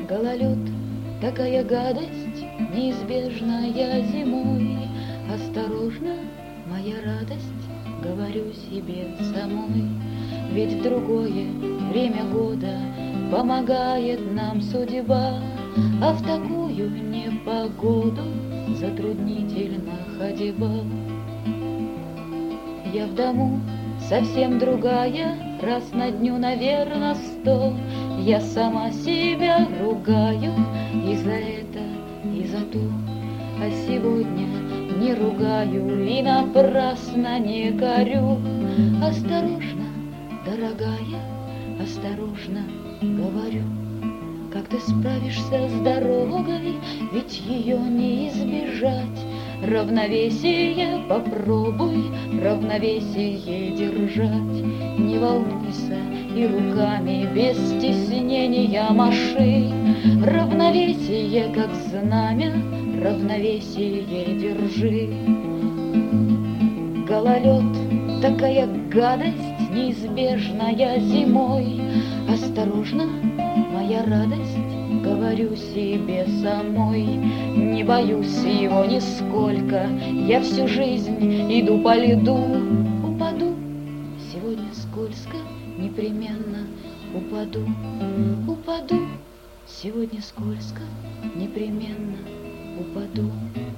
Гололед, такая гадость, неизбежная зимой. Осторожно, моя радость, говорю себе самой. Ведь в другое время года помогает нам судьба, а в такую непогоду затруднительна ходьба. Я в дому совсем другая, раз на дню, наверно, 100. Я сама себя ругаю и за это, и за то. А сегодня не ругаю и напрасно не корю. Осторожно, дорогая, осторожно, говорю. Как ты справишься с дорогой, ведь ее не избежать. Равновесие попробуй, равновесие держать. Не волнуйся и руками без стеснения маши. Равновесие, как знамя, равновесие держи. Гололед, такая гадость, неизбежная зимой. Осторожно, моя радость, говорю себе самой. Не боюсь его нисколько, я всю жизнь иду по льду. Упаду, сегодня скользко, непременно упаду. Упаду, сегодня скользко, непременно упаду.